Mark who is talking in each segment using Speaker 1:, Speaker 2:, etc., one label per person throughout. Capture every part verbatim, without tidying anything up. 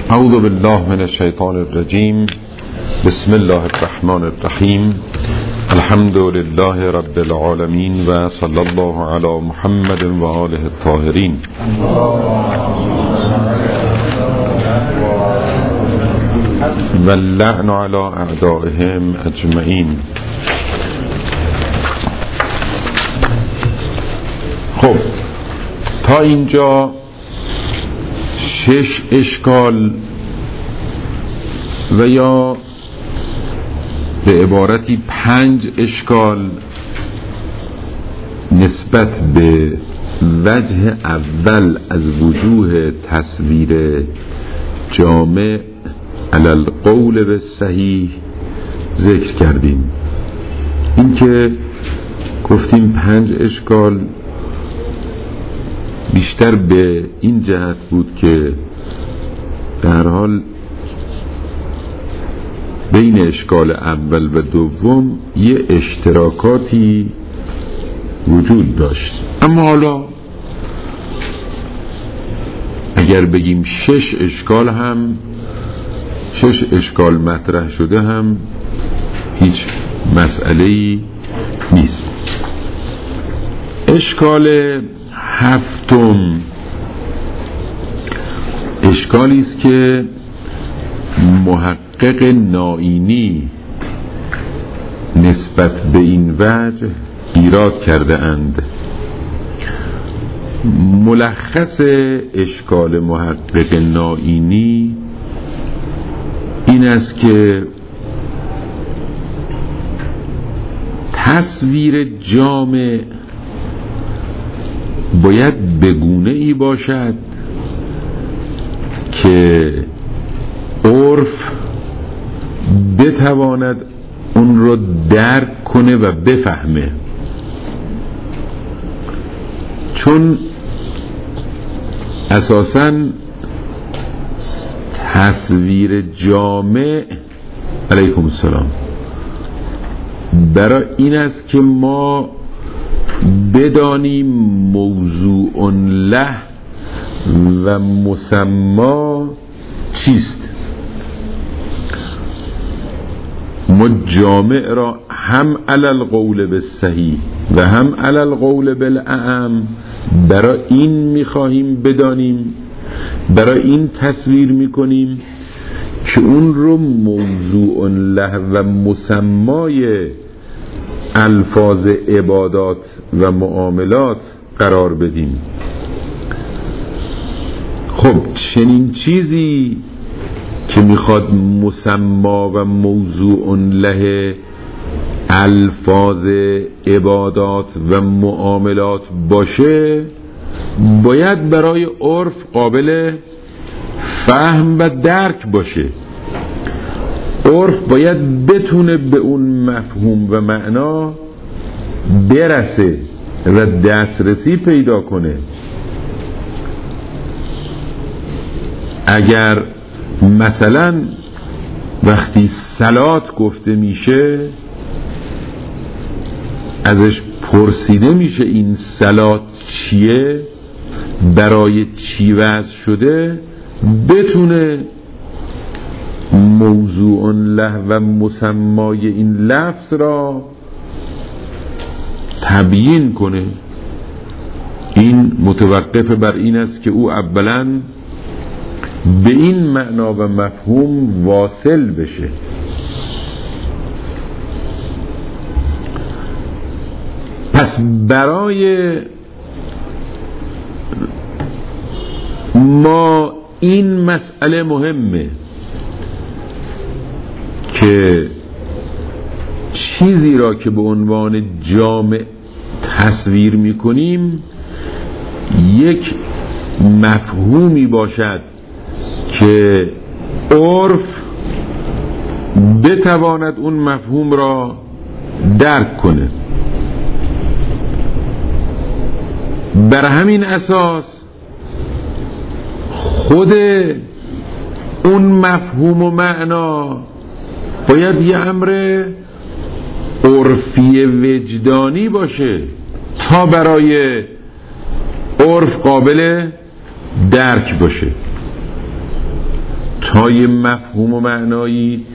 Speaker 1: اعوذ بالله من الشیطان الرجیم. بسم الله الرحمن الرحیم. الحمد لله رب العالمین و صلی الله علی محمد و آله الطاهرین. و اللعن علی اعدائهم اجمعین. خب تا اینجا شش اشکال و یا به عبارتی پنج اشکال نسبت به وجه اول از وجوه تصویر جامع علی القول بالصحیح ذکر کردیم. این که گفتیم پنج اشکال بیشتر به این جهت بود که در حال بین اشکال اول و دوم یه اشتراکاتی وجود داشت، اما حالا اگر بگیم شش اشکال هم شش اشکال مطرح شده هم هیچ مسئله‌ای نیست. اشکال هفتم اشکالی است که محقق نائینی نسبت به این وجه ایراد کرده اند. ملخص اشکال محقق نائینی این است که تصویر جامع باید بگونه ای باشد که عرف بتواند اون رو درک کنه و بفهمه، چون اساساً تصویر جامع علیکم السلام برای این است که ما بدانیم موضوع له و مسما چیست. ما جامع را هم علی القول بالصحیح و هم علی القول بالاعم برای این میخواهیم بدانیم، برای این تصویر میکنیم که اون رو موضوع له و مسمای الفاظ عبادات و معاملات قرار بدیم. خب چنین چیزی که میخواد مسما و موضوع له الفاظ عبادات و معاملات باشه باید برای عرف قابل فهم و درک باشه. عرف باید بتونه به اون مفهوم و معنا برسه و دسترسی پیدا کنه. اگر مثلا وقتی صلات گفته میشه ازش پرسیده میشه این صلات چیه، برای چی وضع شده، بتونه موضوع له و مسمای این لفظ را تبیین کنه. این متوقف بر این است که او اولاً به این معنا و مفهوم واصل بشه. پس برای ما این مسئله مهمه که چیزی را که به عنوان جامع تصویر میکنیم یک مفهومی باشد که عرف بتواند اون مفهوم را درک کنه. بر همین اساس خود اون مفهوم و معنا باید یه امر عرفی وجدانی باشه تا برای عرف قابل درک باشه. تا یه مفهوم و معنایی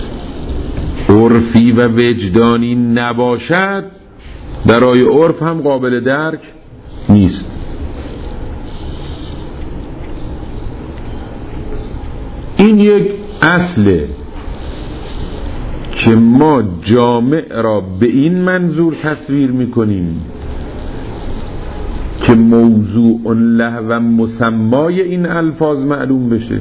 Speaker 1: عرفی و وجدانی نباشد برای عرف هم قابل درک نیست. این یک اصله که ما جامع را به این منظور تصویر میکنیم که موضوع له و مسمای این الفاظ معلوم بشه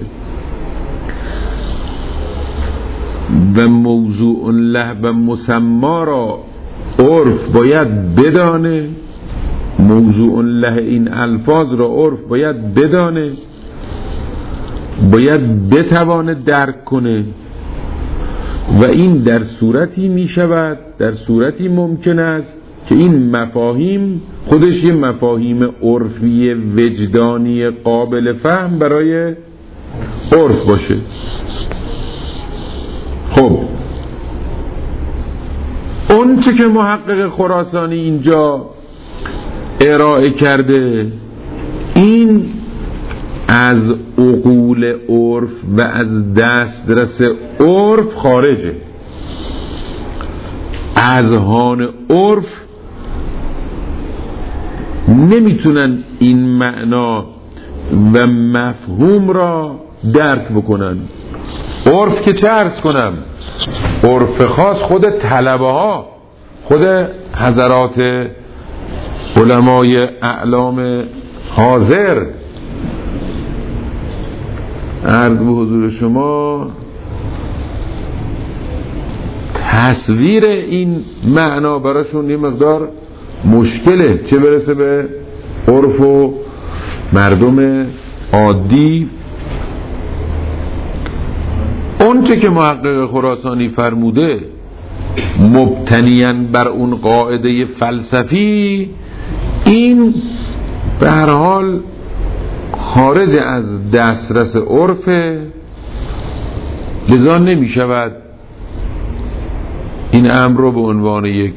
Speaker 1: و موضوع له و مسما را عرف باید بدانه، موضوع له این الفاظ را عرف باید بدانه، باید بتوانه درک کنه و این در صورتی می شود، در صورتی ممکن است که این مفاهیم خودش یه مفاهیم عرفی وجدانی قابل فهم برای عرف باشه. خب اون چه که محقق خراسانی اینجا ارائه کرده این از عقول عرف و از دسترس عرف خارجه. اذهان عرف نمیتونن این معنا و مفهوم را درک بکنن. عرف که چه عرض کنم، عرف خاص خود طلبه ها، خود حضرات علمای اعلام حاضر، عرض به حضور شما تصویر این معنا براشون یه مقدار مشکله، چه برسه به عرف و مردم عادی. اون چه که محقق خراسانی فرموده مبتنیاً بر اون قاعده فلسفی، این به هر حال خارج از دسترس عرف، لذا نمی شود این امر رو به عنوان یک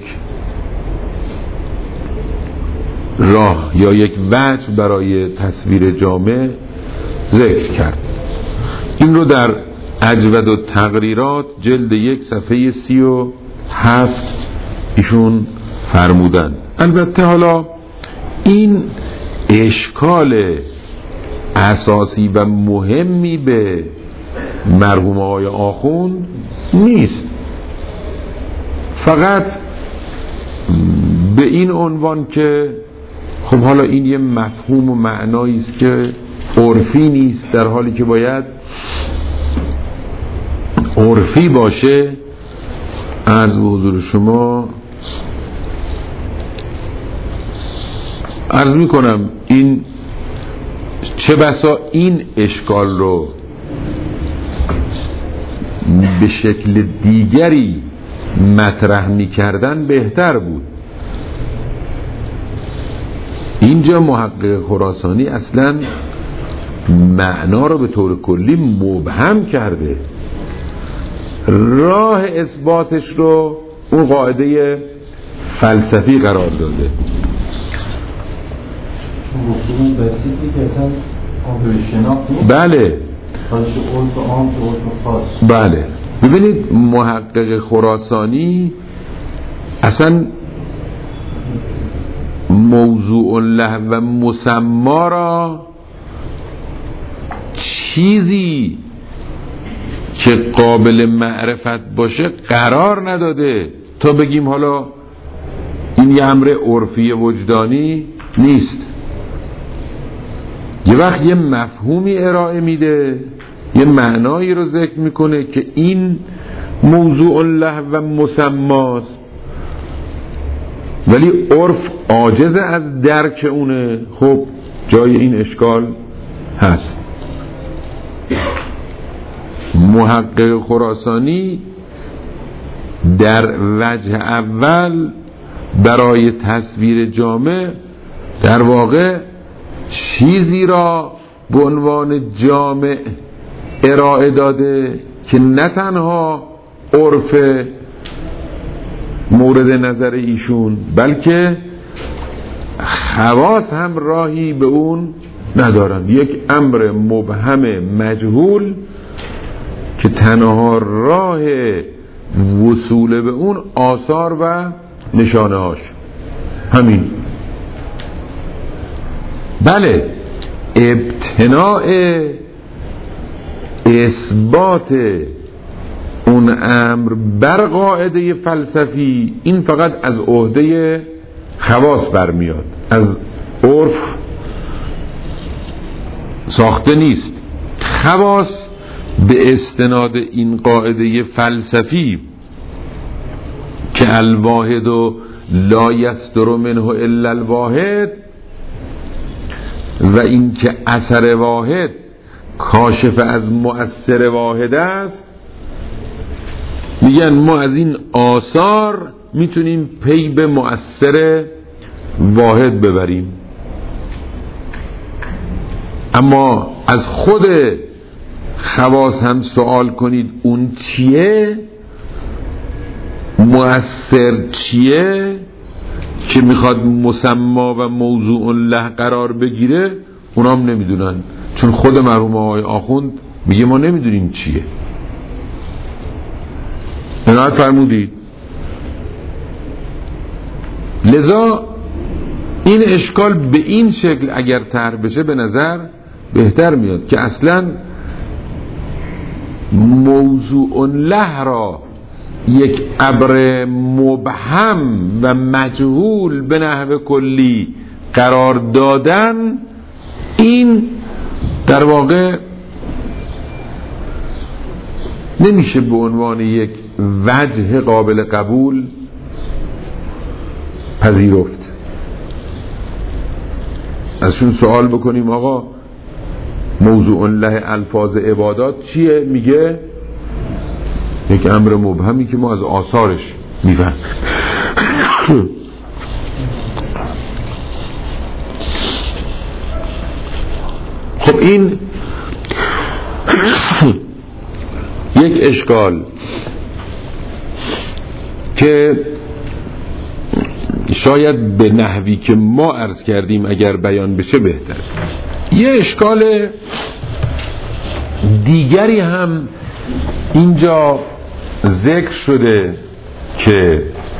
Speaker 1: راه یا یک وجه برای تصویر جامع ذکر کرد. این رو در اجود و تقریرات جلد یک صفحه سی و هفت ایشون فرمودن. البته حالا این اشکال اساسی و مهمی به مرحوم آقای آخوند نیست، فقط به این عنوان که خب حالا این یه مفهوم و معنایی است که عرفی نیست، در حالی که باید عرفی باشه. عرض به حضور شما عرض می کنم این چه بسا این اشکال رو به شکل دیگری مطرح می کردن بهتر بود. اینجا محقق خراسانی اصلا معنا رو به طور کلی مبهم کرده، راه اثباتش رو اون قاعده فلسفی قرار داده. بله بله ببینید محقق خراسانی اصلا موضوع له و مسما را چیزی که قابل معرفت باشه قرار نداده تا بگیم حالا این یه امر عرفی وجدانی نیست. یه وقت یه مفهومی ارائه میده، یه معنایی رو ذکر میکنه که این موضوع له و مسماست، ولی عرف عاجز از درک اونه. خب جای این اشکال هست. محقق خراسانی در وجه اول برای تصویر جامع در واقع چیزی را به عنوان جامع ارائه داده که نه تنها عرف مورد نظر ایشون بلکه خواص هم راهی به اون ندارن. یک امر مبهم مجهول که تنها راه وصول به اون آثار و نشانه هاش همین. بله، ابتناء اثبات اون امر بر قاعده فلسفی این فقط از عهده خواص برمیاد، از عرف ساخته نیست. خواص به استناد این قاعده فلسفی که الواحد و لا یصدر منه الا الواحد و این که اثر واحد کاشف از مؤثر واحد است، میگن ما از این آثار میتونیم پی به مؤثر واحد ببریم. اما از خود خواص هم سوال کنید اون چیه، مؤثر چیه که میخواد مسما و موضوع له قرار بگیره، اونام نمیدونن، چون خود مرحوم آقای آخوند میگه ما نمیدونیم چیه. عنایت فرمودید. لذا این اشکال به این شکل اگر طرح بشه به نظر بهتر میاد که اصلا موضوع له را یک امر مبهم و مجهول به نحو کلی قرار دادن، این در واقع نمیشه به عنوان یک وجه قابل قبول پذیرفت. ازشون سوال بکنیم آقا موضوع له الفاظ عبادات چیه؟ میگه یک امر مبهمی که ما از آثارش میفهمیم. خب این یک اشکال که شاید به نحوی که ما عرض کردیم اگر بیان بشه بهتر. یه اشکال دیگری هم اینجا ذکر شده که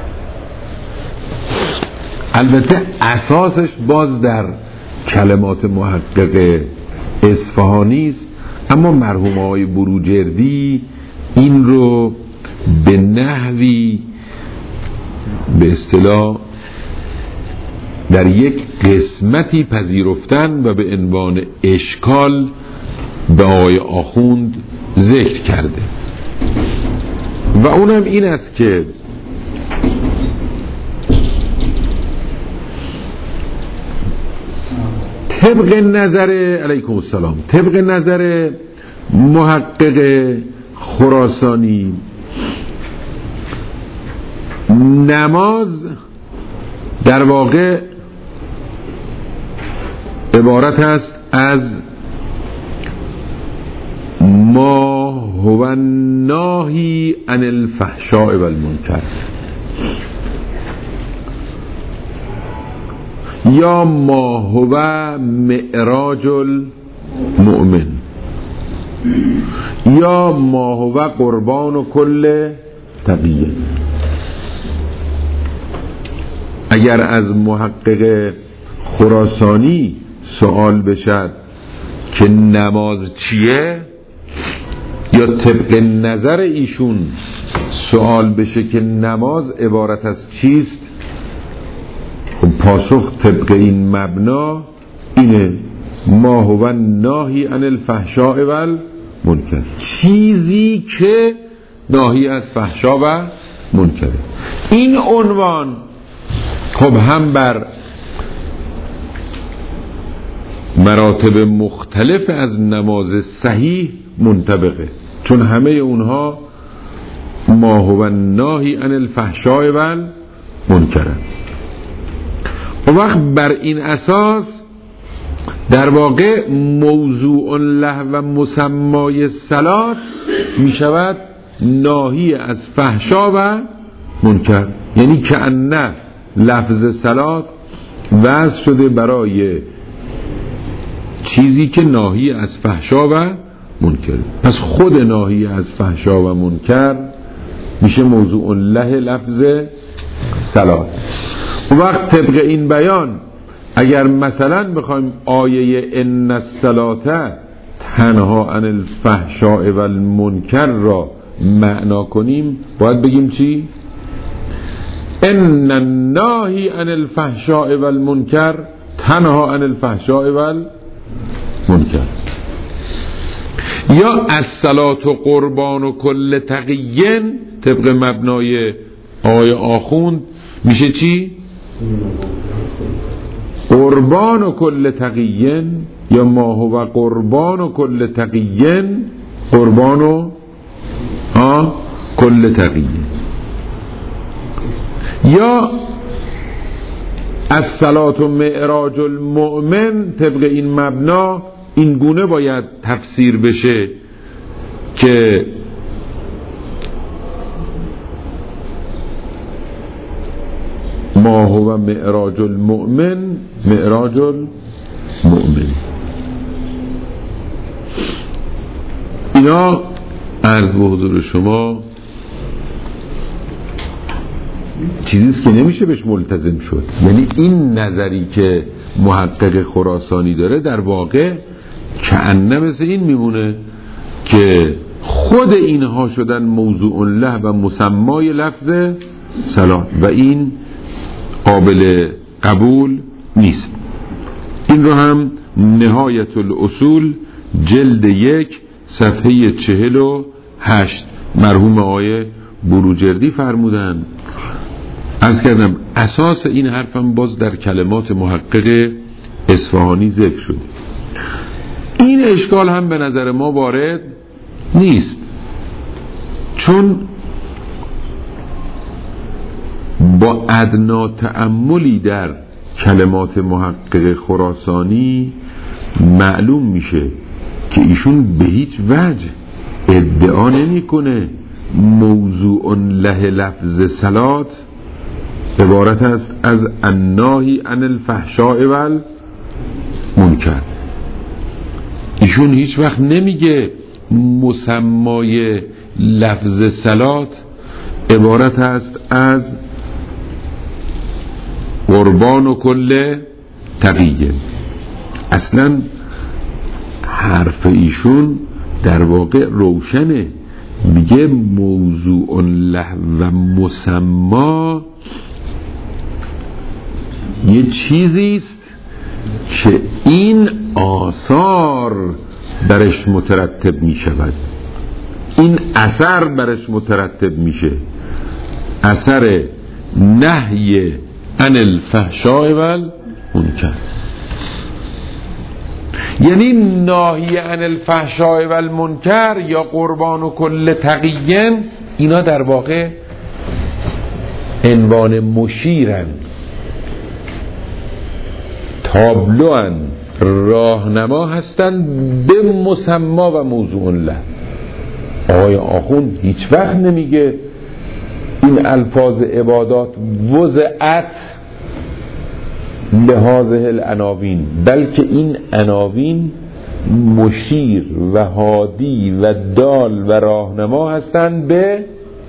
Speaker 1: البته اساسش باز در کلمات محقق اصفهانی است، اما مرحوم آقای بروجردی این رو به نحوی به اصطلاح در یک قسمتی پذیرفتن و به عنوان اشکال به آقای آخوند ذکر کرده و اونم این است که طبق نظر علیکم السلام طبق نظر محقق خراسانی نماز در واقع عبارت است از ما هو ناهی عن الفحشاء والمنکر یا ما هو معراج المؤمن یا ما هو قربان کل تقیه. اگر از محقق خراسانی سوال بشد که نماز چیه، یا طبق نظر ایشون سوال بشه که نماز عبارت از چیست، خب پاسخ طبق این مبنا اینه ما هو ناهی عن الفحشاء والمنکر، چیزی که ناهی از فحشا و منکره. این عنوان خب هم بر مراتب مختلف از نماز صحیح منطبقه، چون همه اونها ما هو ناهی عن الفحشاء والمنکر. و وقت بر این اساس در واقع موضوع له و مسمای صلات می شود ناهی از فحشا و منکر، یعنی که انه لفظ صلات وضع شده برای چیزی که ناهی از فحشا و منکر. پس خود ناهی از فحشا و منکر میشه موضوع له لفظ صلات. و وقت طبق این بیان اگر مثلا بخوایم آیه ان الصلاة تنها عن الفحشاء و المنکر را معنا کنیم، باید بگیم چی؟ ان الناهی عن الفحشاء و المنکر تنها عن الفحشاء و المنکر. یا الصلاة قربان و کل تقیین طبق مبنای آیه آخوند میشه چی؟ قربان و کل تقیین یا ما هو قربان و کل تقیین قربان و ها کل تقیین. یا الصلاة معراج المؤمن طبق این مبنا این گونه باید تفسیر بشه که ما هو معراج المؤمن معراج المؤمن. اینا عرض به حضور شما چیزیست که نمیشه بهش ملتزم شد. یعنی این نظری که محقق خراسانی داره در واقع کأنه مثل این میمونه که خود اینها شدن موضوع له و مسمای لفظ صلات و این قابل قبول نیست. این رو هم نهایت الاصول جلد یک صفحه چهل و هشت مرحوم آقای بروجردی فرمودن. عرض کردم اساس این حرفم باز در کلمات محقق اصفهانی ذکر شد. این اشکال هم به نظر ما وارد نیست، چون با ادنا تأملی در کلمات محقق خراسانی معلوم میشه که ایشون به هیچ وجه ادعا نمیکنه موضوع له لفظ صلات عبارت است از الناهی عن الفحشاء و المنکر. ایشون هیچ وقت نمیگه مسمای لفظ صلات عبارت است از قربان و کل تقیه. اصلا حرف ایشون در واقع روشنه، میگه موضوع له و مسما یه چیزیست که این آثار برش مترتب می شود، این اثر برش مترتب میشه، اثر نهی عن الفحشاء و المنکر. یعنی ناهی عن الفحشاء و المنکر یا قربان و کل تقیین اینا در واقع عنوان مشیرن، تابلوان، راهنما هستن به مسما و موضوع له. آقای آخوند هیچ وقت نمیگه این الفاظ عبادات وضعت لهذه العناوین، بلکه این عناوین مشیر و هادی و دال و راهنما هستند به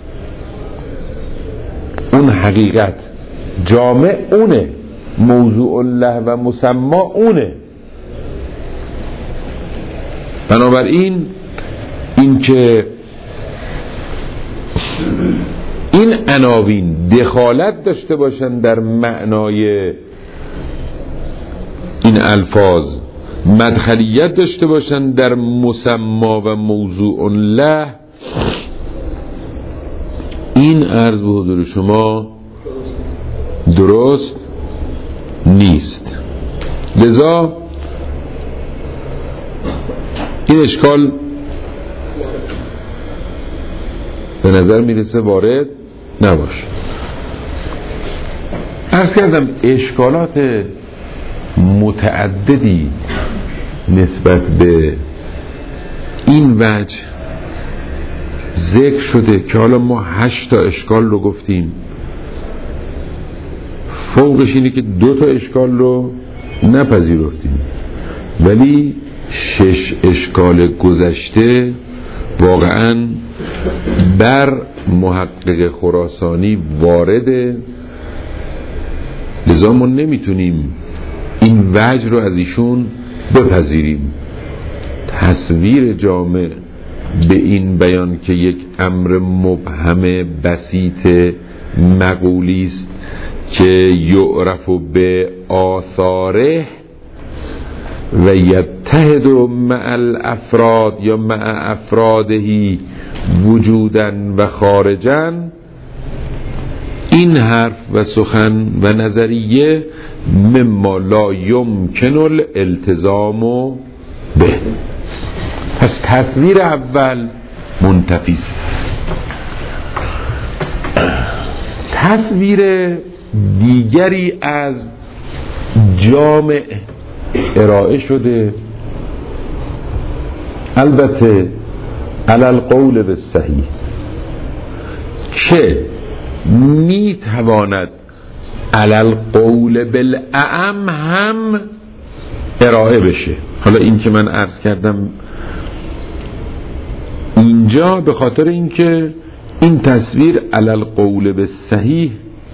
Speaker 1: اون حقیقت. جامع اونه، موضوع له و مسما اونه. بنابراین این که این عناوین دخالت داشته باشن در معنای این الفاظ، مدخلیت داشته باشن در مسما و موضوع له، این عرض به حضور شما درست نیست. لذا این اشکال به نظر میرسه وارد نباشه. عرض کردم اشکالات متعددی نسبت به این وجه ذکر شده که حالا ما هشت تا اشکال رو گفتیم، فوقش اینه که دو تا اشکال رو نپذیرفتیم، ولی شش اشکال گذشته واقعا بر محقق خراسانی وارده، لذا ما نمیتونیم این وجه رو از ایشون بپذیریم. تصویر جامع به این بیان که یک امر مبهم بسیط مقولی است که یعرف به آثاره و یتحد مع الافراد یا مع افرادهی وجودن و خارجن، این حرف و سخن و نظریه مما لا یمکن الالتزام به. پس تصویر اول منتفی است. تصویر دیگری از جامع ارائه شده، البته علی القول بالصحیح، که می تواند علی القول بالاعم هم ارائه بشه. حالا این که من عرض کردم اینجا به خاطر اینکه این تصویر علی القول بالصحیح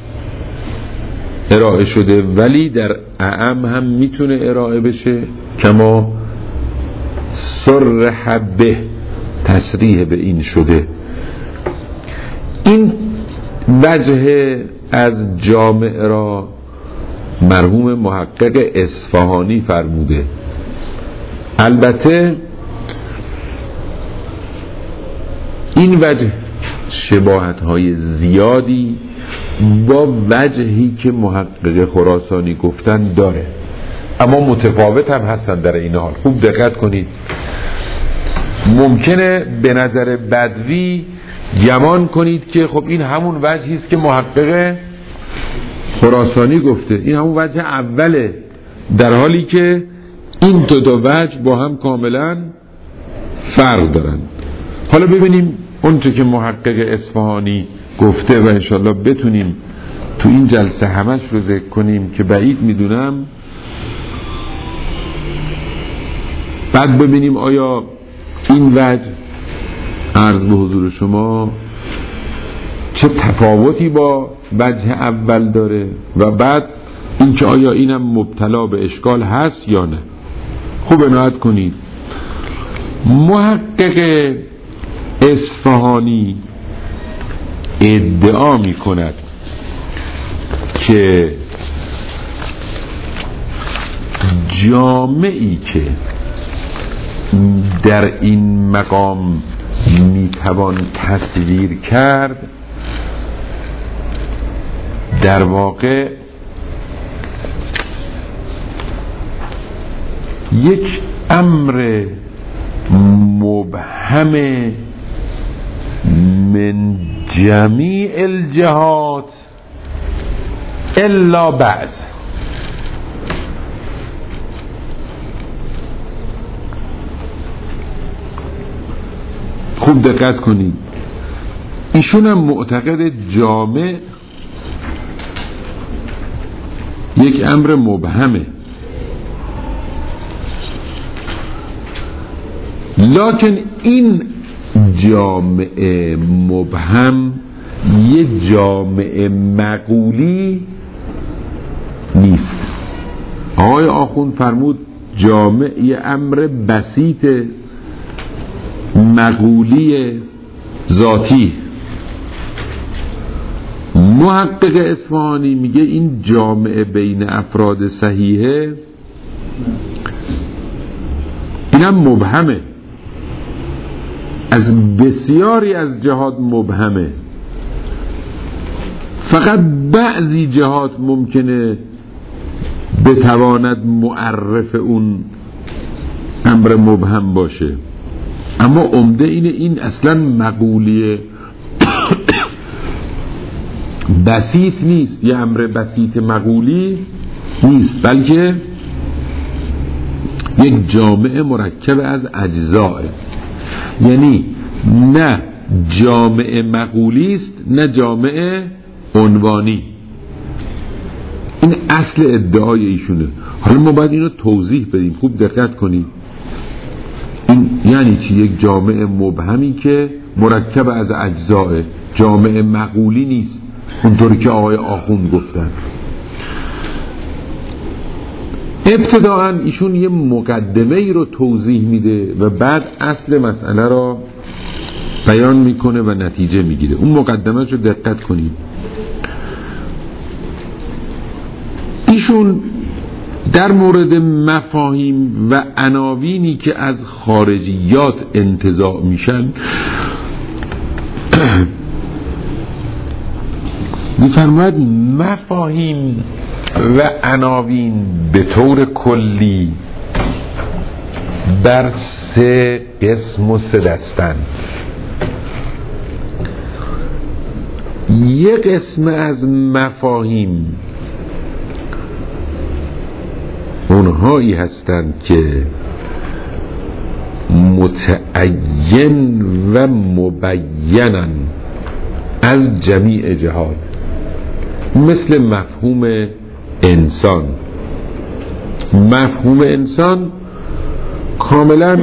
Speaker 1: ارائه شده، ولی در اعم هم میتونه ارائه بشه، کما صرح به، تصریح به این شده. این وجه از جامع را مرحوم محقق اصفهانی فرموده. البته این وجه شباهت های زیادی با وجهی که محقق خراسانی گفتن داره، اما متفاوت هم هستن در این حال. خوب دقت کنید. ممکنه به نظر بدوی گمان کنید که خب این همون وجهی است که محقق خراسانی گفته، این همون وجه اوله، در حالی که این دو تا وجه با هم کاملا فرق دارن. حالا ببینیم اونچه که محقق اصفهانی گفته و انشالله بتونیم تو این جلسه همش رو ذکر کنیم که بعید میدونم. بعد ببینیم آیا این وجه عرض به حضور شما چه تفاوتی با وجه اول داره و بعد این که آیا اینم مبتلا به اشکال هست یا نه. خوب عنایت کنید. محقق اصفهانی ادعا می کند که جامعی که در این مقام می توان تصویر کرد در واقع یک امر مبهم من جمیع الجهات الا بعض. خوب دقت کنید. ایشون هم معتقد جامع یک امر مبهمه، لکن این جامع مبهم یه جامع مقولی نیست. آقای آخوند فرمود جامع یه امر بسیط مقولی ذاتی. محقق اصفهانی میگه این جامع بین افراد صحیحه اینم مبهمه، از بسیاری از جهات مبهمه، فقط بعضی جهات ممکنه بتواند معرف اون امر مبهم باشه، اما عمده اینه این اصلا مقولی بسیط نیست، یه امر بسیط مقولی نیست، بلکه یک جامعه مرکب از اجزاء. یعنی نه جامعه مقولی است نه جامعه عنوانی. این اصل ادعای ایشونه. حالا ما باید اینو توضیح بدیم. خوب دقت کنید. این یعنی چی؟ یک جامع مبهمی که مرکب از اجزاء، جامع مقولی نیست اونطوری که آقای آخوند گفتن. ابتداءً ایشون یه مقدمه ای رو توضیح میده و بعد اصل مسئله رو بیان میکنه و نتیجه میگیره. اون مقدمه رو دقت کنید. ایشون در مورد مفاهیم و عناوینی که از خارجیات انتزاع میشن میفرماید مفاهیم و عناوین به طور کلی بر سه قسم و سه دستن. یک قسم از مفاهیم اونهایی هستند که متعین و مبینن از جمیع جهات، مثل مفهوم انسان. مفهوم انسان کاملا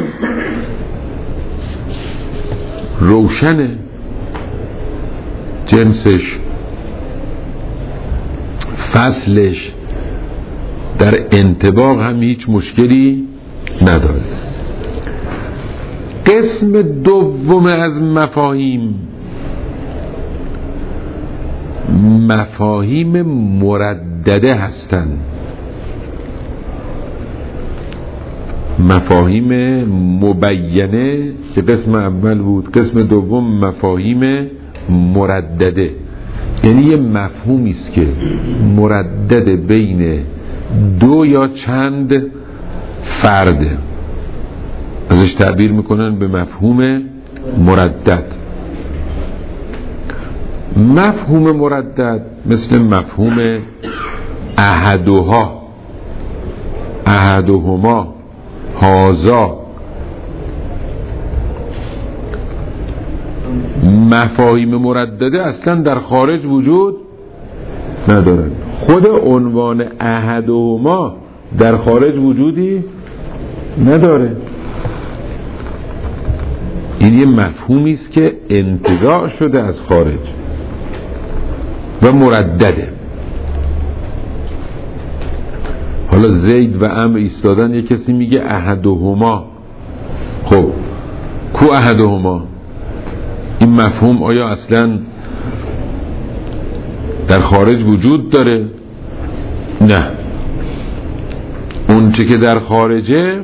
Speaker 1: روشنه، جنسش، فصلش در انطباق هم هیچ مشکلی نداره. قسم دوم از مفاهیم مفاهیم مردده هستند. مفاهیم مبینه که قسم اول بود، قسم دوم مفاهیم مردده، یعنی یه مفهومی است که مردد بین دو یا چند فرد، ازش تعبیر میکنن به مفهوم مردد. مفهوم مردد مثل مفهوم احدها، احدهما، هازا. مفاهیم مردده اصلا در خارج وجود ندارن. خود عنوان احدهما در خارج وجودی نداره. این یه مفهومی است که انتزاع شده از خارج و مردده. حالا زید و عمرو ایستادن، یه کسی میگه احدهما. خب کو احدهما؟ این مفهوم آیا اصلا در خارج وجود داره؟ نه. اون چه که در خارجه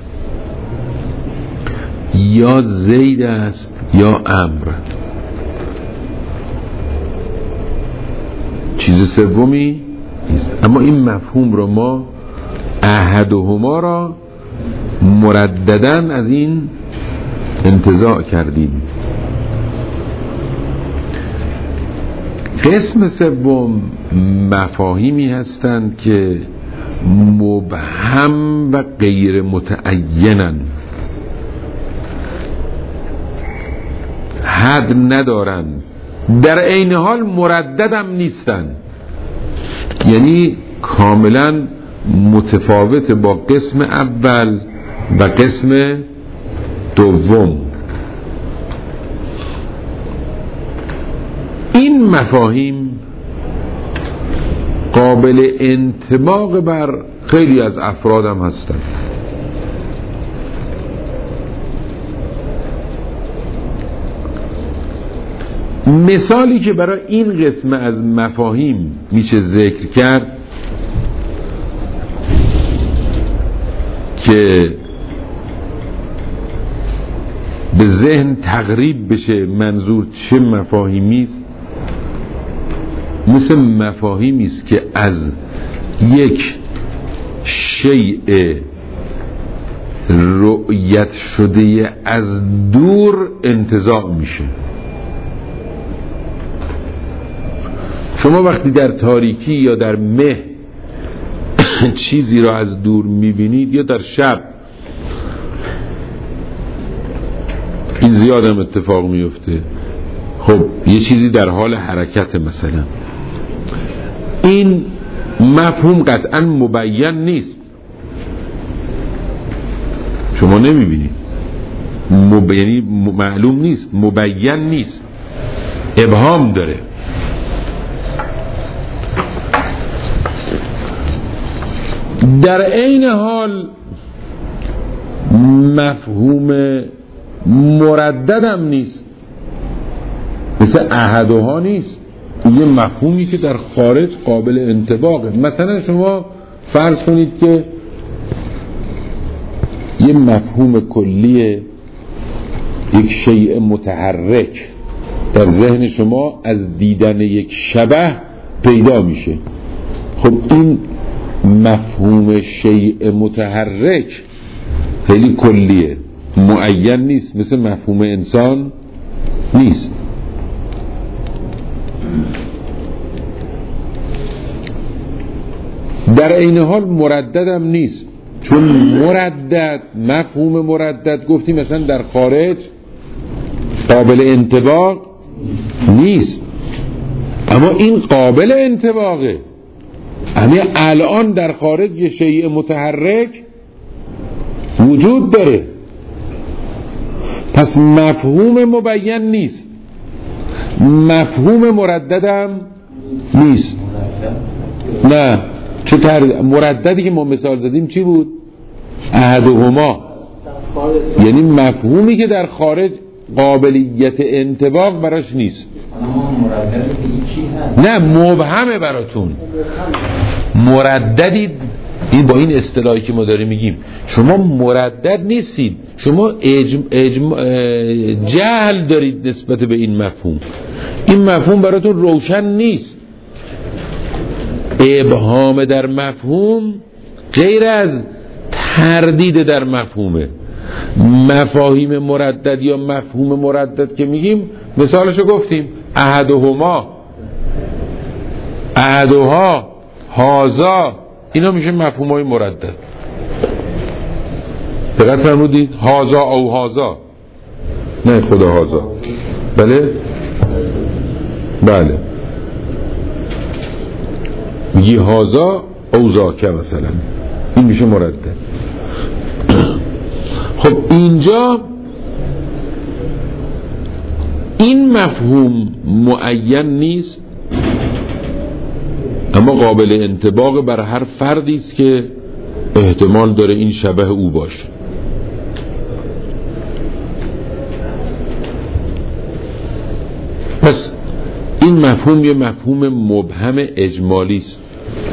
Speaker 1: یا زید است یا عمرو. چیز سومی نیست. اما این مفهوم رو ما احدهما را مرددن از این انتزاع کردیم. قسم سوم مفاهیمی هستند که مبهم و غیر متعینن، حد ندارن، در عین حال مرددم نیستن، یعنی کاملا متفاوت با قسم اول و قسم دوم. این مفاهیم قابل انطباق بر خیلی از افراد هم هستن. مثالی که برای این قسم از مفاهیم میشه ذکر کرد که به ذهن تقریب بشه منظور چه مفاهیمی است، مثل مفاهیمی است که از یک شیء رؤیت شده از دور انتزاع میشه. شما وقتی در تاریکی یا در مه چیزی را از دور میبینید یا در شب، این زیاد هم اتفاق میفته، خب یه چیزی در حال حرکت مثلا، این مفهوم قطعا مبین نیست، شما نمیبینید، مب... یعنی معلوم نیست، مبین نیست، ابهام داره. در عین حال مفهوم مرددم نیست، مثل احدها نیست، یه مفهومی که در خارج قابل انطباقه. مثلا شما فرض کنید که یه مفهوم کلی یک شیء متحرک در ذهن شما از دیدن یک شبح پیدا میشه. خب این مفهوم شیء متحرک خیلی کلیه، معین نیست، مثل مفهوم انسان نیست. در این حال مرددم نیست، چون مردد، مفهوم مردد گفتیم مثلا در خارج قابل انطباق نیست، اما این قابل انطباقه. همین الان در خارج یه شیء متحرک وجود داره، پس مفهوم مبین نیست، مفهوم مرددم نیست. نه، چه تر... مرددی که ما مثال زدیم چی بود؟ احدهما، یعنی مفهومی که در خارج قابلیت انطباق براش نیست. نه، مبهمه براتون. مرددید، این با این اصطلاحی که ما داریم میگیم شما مردد نیستید، شما اجم... اجم... جهل دارید نسبت به این مفهوم. این مفهوم براتون روشن نیست. ابهام در مفهوم غیر از تردید در مفهومه. مفاهیم مردد یا مفهوم مردد که میگیم مثالشو گفتیم، احدهما، احدها، هازا، اینا میشه مفهومای مردد. دقت فرمودید؟ هازا او هازا، نه خدا هازا. بله بله، میگی هازا او زاکه مثلا، این میشه مردد. خب اینجا این مفهوم معین نیست، اما قابل انطباق بر هر فردی است که احتمال داره این شبه او باشه. پس این مفهوم یه مفهوم مبهم اجمالی است.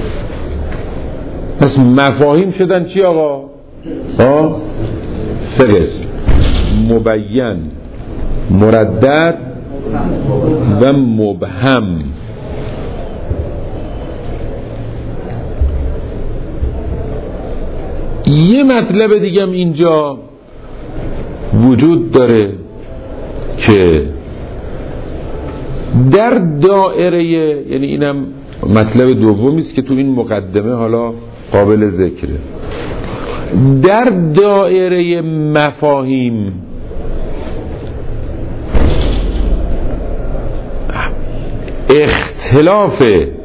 Speaker 1: پس مفاهیم شدن چی آقا؟ ها؟ سه قسم: مبین، مردد و مبهم. یه مطلب دیگه هم اینجا وجود داره که در دائره، یعنی اینم مطلب دومی است که تو این مقدمه حالا قابل ذکره، در دائره مفاهیم اختلاف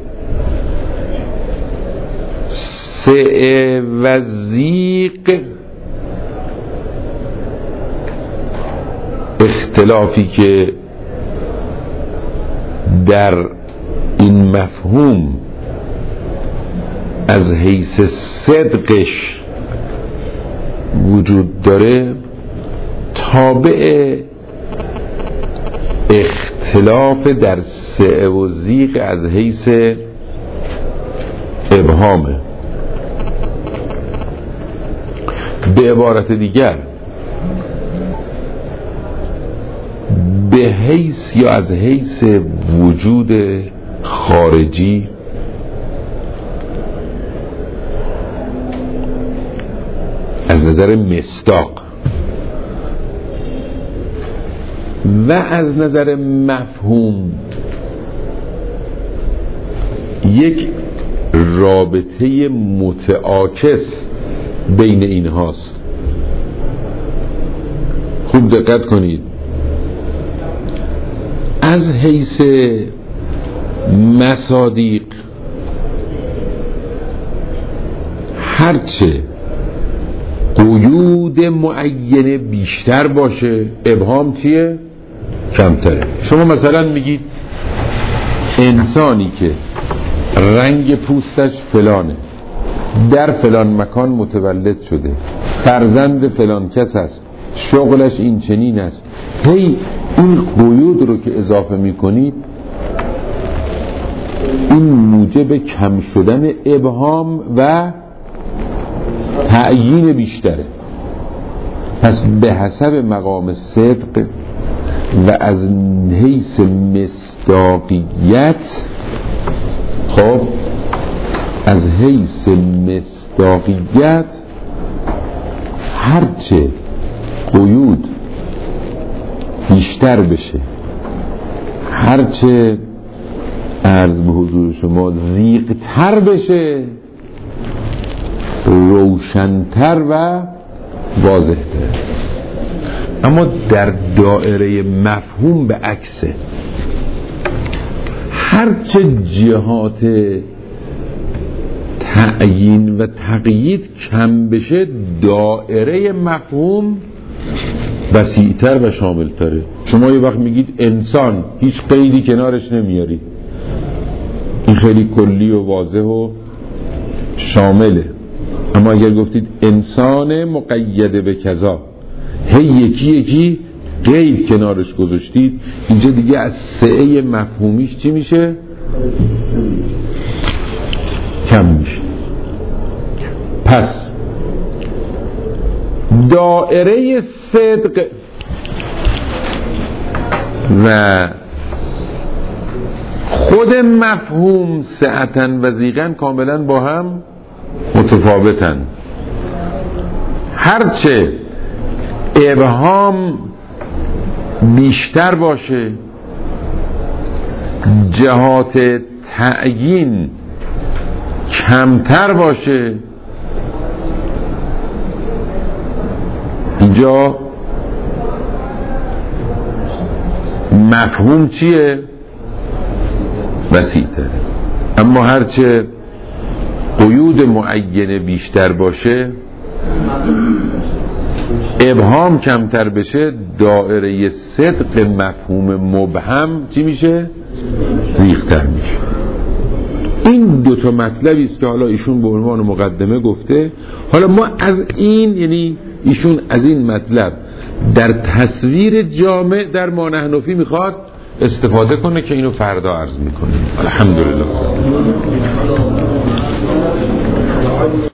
Speaker 1: سعه و ضیق، اختلافی که در این مفهوم از حیث صدقش وجود داره، تابع اختلاف در سعه و ضیق از حیث ابهامه. به عبارت دیگر، به حیث یا از حیث وجود خارجی از نظر مصداق و از نظر مفهوم یک رابطه متعاکس بین این هاست. خوب دقت کنید، از حیث مصادیق هرچه قیود معینه بیشتر باشه، ابهام چیه؟ کمتره. شما مثلا میگید انسانی که رنگ پوستش فلانه، در فلان مکان متولد شده، فرزند فلان کس است، شغلش این چنین است، هی این قیود رو که اضافه میکنید این موجب کم شدن ابهام و تعیین بیشتره. پس به حسب مقام صدق و از حیث مصداقیت، خب از حیث مصداقیت هرچه قیود بیشتر بشه، هرچه عرض به حضور شما ضیق‌تر بشه، روشن‌تر و واضح‌تر. اما در دایره مفهوم به عکسه، هرچه جهات تعیین و تقیید کم بشه دایره مفهوم وسیع‌تر و شامل‌تره. شما یه وقت میگید انسان، هیچ قیدی کنارش نمیاری، این خیلی کلی و واضح و شامله. اما اگر گفتید انسان مقید به کذا، هی یکی یکی قید کنارش گذاشتید، اینجا دیگه از سعه مفهومیش چی میشه؟ کم میشه. پس دائره صدق و خود مفهوم سعتن و ضیقن کاملا با هم متفاوتن. هرچه ابهام بیشتر باشه، جهات تعیین کمتر باشه، اینجا مفهوم چیه؟ وسیع‌تر. اما هرچه قیود معینه بیشتر باشه، ابهام کمتر بشه، دائره صدق مفهوم مبهم چی میشه؟ ضیق‌تر میشه. این دو تا مطلبی است که حالا ایشون به عنوان مقدمه گفته. حالا ما از این، یعنی ایشون از این مطلب در تصویر جامع در ما نحنفی میخواد استفاده کنه که اینو فردا عرض میکنیم. الحمدلله.